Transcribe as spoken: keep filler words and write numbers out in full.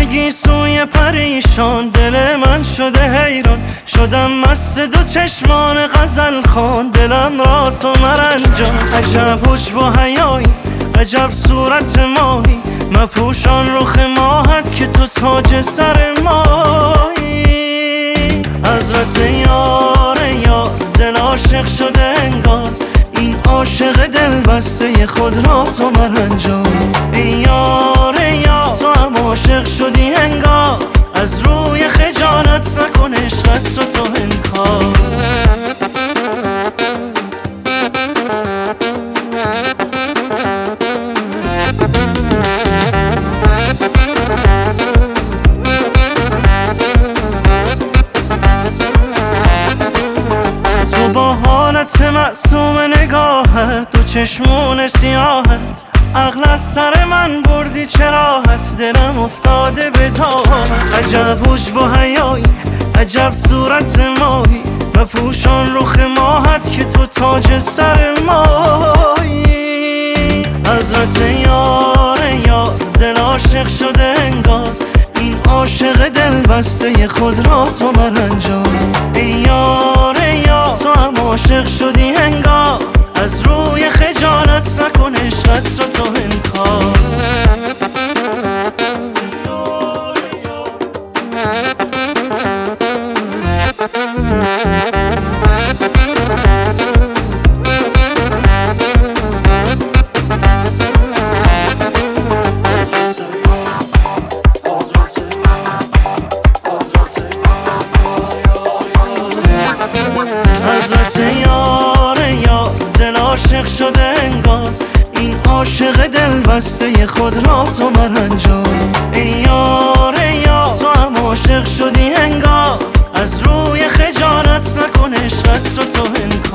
بگی سوی پریشان، دل من شده حیران، شدم مست دو چشمان غزل خوان، دلم را تو مرنجان. عجب حجب و حیایی، عجب صورت ماهی، مپوشان رخ ماهت که تو تاج سر ماهی. حضرت یار یار، دل عاشق شده انگار، این عاشق دل بسته خود را تو مرنجان. ای یار یار، تو هم عاشق شدی انگار، از روی خجالت نکن عشقت رو تو انکار. تو با حالت معصوم نگاهت، دو چشمون سیاهت، عقل از سر من بردی چراحت، دلم افتاده به تاهت. عجب حجب و حیایی، عجب صورت ماهی، مپوشان رخ ماهت که تو تاج سر ماهی. حضرت یار یار، دل عاشق شده انگار، این عاشق دل بسته خود را تو مرنجان. ای یار یار، تو هم عاشق شدی انگار، از روی خجالت نکن عشقت رو تو انکار. حضرت یار یار، دل عاشق شده انگار، این عاشق دل بسته خود را تو مرنجان. ای یار یار، تو هم عاشق شدی انگار، از روی خجالت نکن عشقت رو تو انکار.